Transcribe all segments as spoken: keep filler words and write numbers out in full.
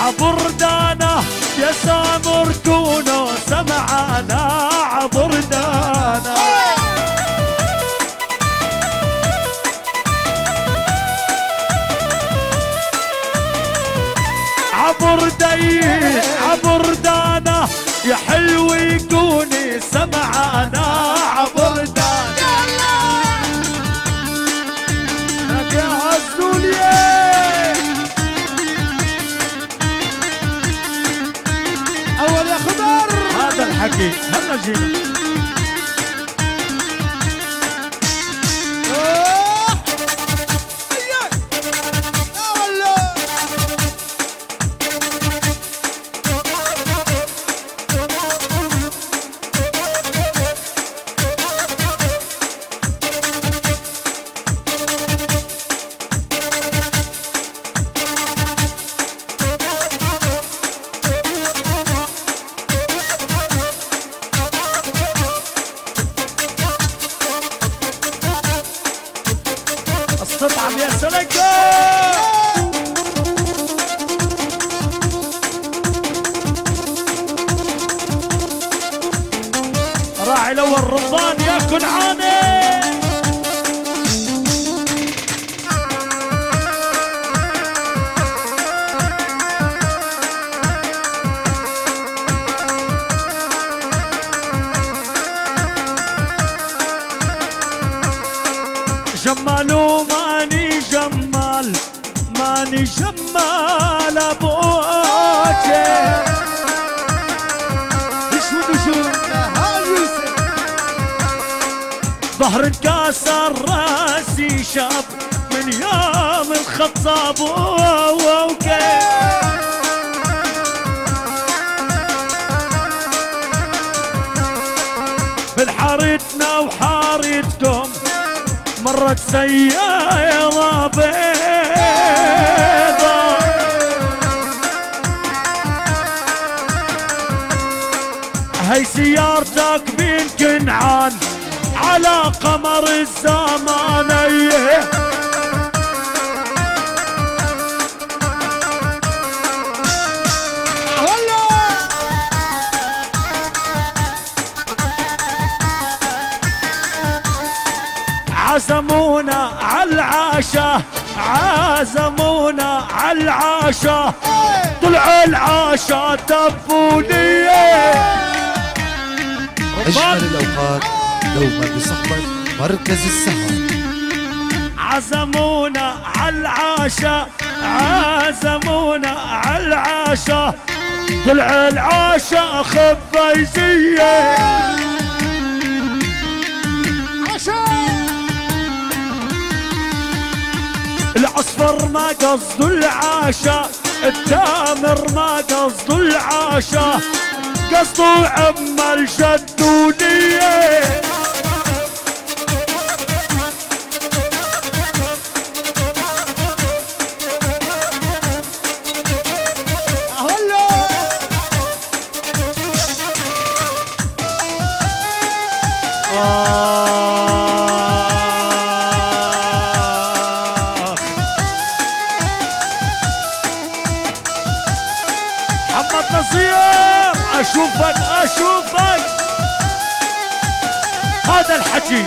عبردانه يا سامر كونوا سمعانا عبردانه عبردي عبردانه يا حلو يكوني سمعانا عبردانه لك يا عزوليه اول يا خضر هذا الحكي هلا جينا استطعم يا سلكة راعي الاول رمضان يا كنعاني جمال وماني جمال ماني جمال ابوكي شو شو ظهر انكسر راسي شاب من يوم الخطاب اوكي بالحارتنا وحارتكم مرت سيارة بيضا هي سيارتك بين كنعان على قمر الزمانية عزمونا عالعاشا عزمونا عالعاشا طلعوا العاشا تبونية اجمل الاوقات دوما بصحبة مركز السهر عزمونا عالعاشا عزمونا عالعاشا طلع العاشا خبيزية العصفر ما قصده العاشا التامر ما قصده العاشا قصده عم الجدونية محمد نصير اشوفك اشوفك هذا الحكي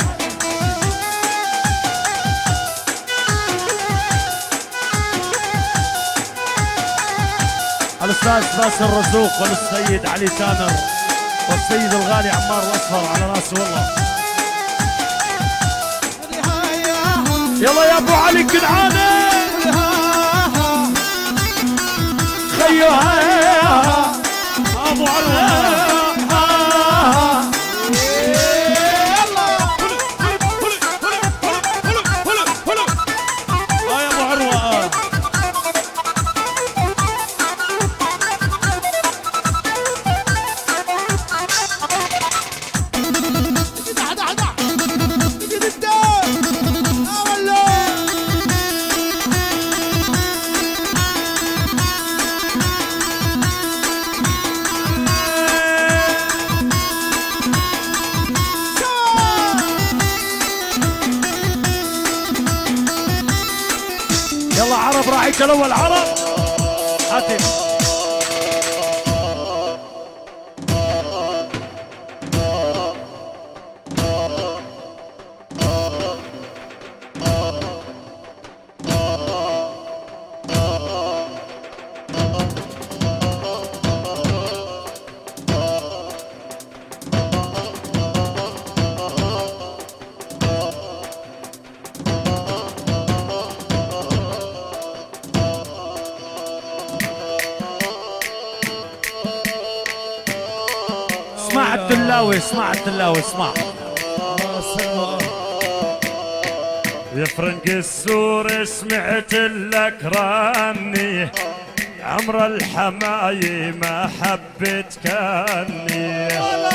الاستاذ باسل الرزوق والسيد علي تامر والسيد الغالي عمار الاصفر على راسه والله. يلا يا ابو علي كنعاني خيوها ابو علي يلا عرب راعيك الاول عرب هاتي الدلاوي اسمع الدلاوي اسمع. يا فرنق السور سمعت لك راني عمر الحماي ما حبيت كاني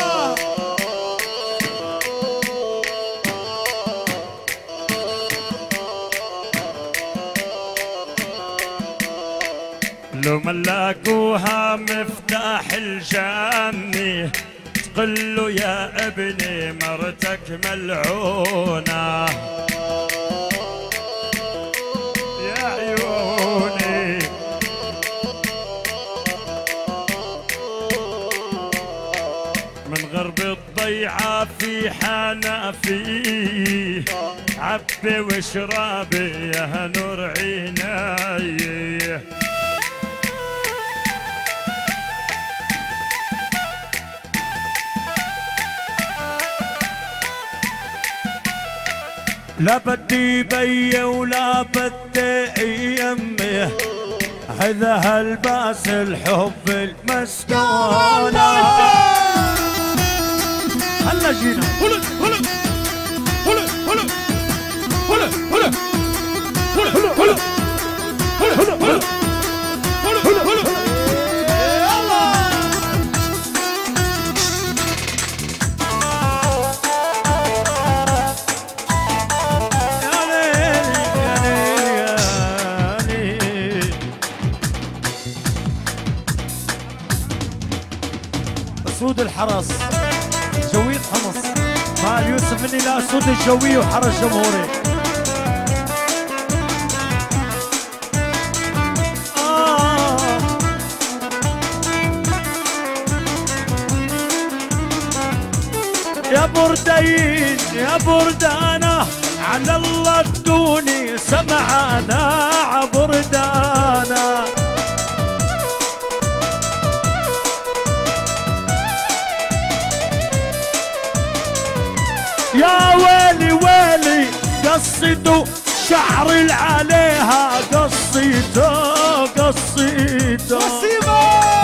لو ملاقوها مفتاح الجنة تقول له يا ابني مرتك ملعونة يا عيوني. من غرب الضيعة في حنفي عبي واشربي يا نور عيني. لا بدي بي ولا بدي يمي هذا هالباس الحب المسكونة. هلا جينا هلا هلا هلا هلا هلا هلا هلا هلا هلا هلا هلا هلا هلا هلا. اسود الحرس جوية حمص مع يوسف مني لا اسود الجوية وحرس جمهوري. آه. يا بردين يا بردانة على الله ادوني سمعانا عبردانا. يا ويلي ويلي قصيته شعري عليها قصيته قصيته نصيبه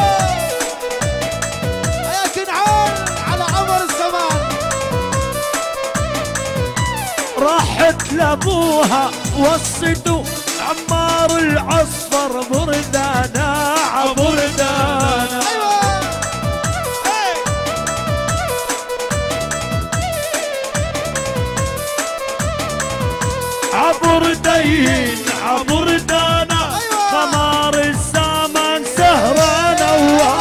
يا كنعان على عمر الزمان. راحت لابوها وصيته عمار العصفر بردانا عبردانا. عبردين عبردانا خمار الزمان سهرانا.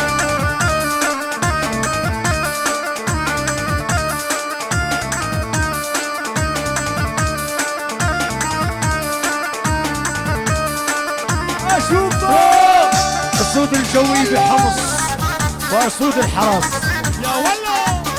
اشوفه اسود الجوي بحمص واسود الحرس يا ولا.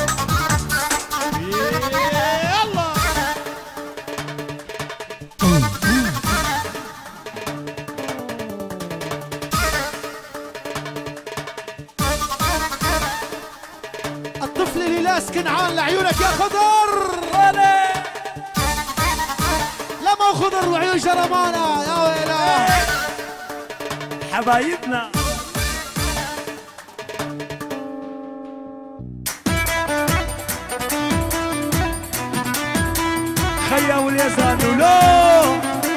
الطفل ليلاس كنعان لعيونك يا خضر. لا ما خضر وعيون جرمانة يا ويلا حبايبنا. خيا واليزن ولو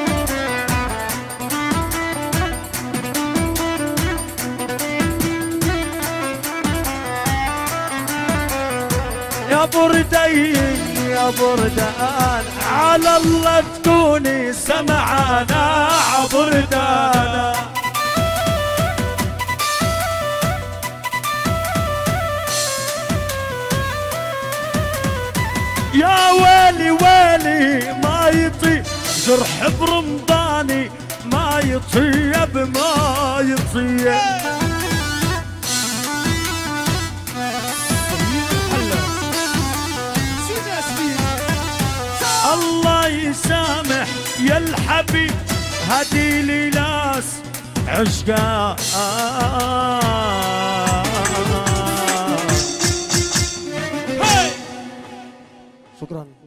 يا بردين يا بردان على الله تكوني سمعانا عبردانا. يا ويلي ويلي ما يطيب جرح برمضاني ما يطيب ما يطيب. الله يسامح يا الحبيب هدي لي ناس عشقا. شكرا.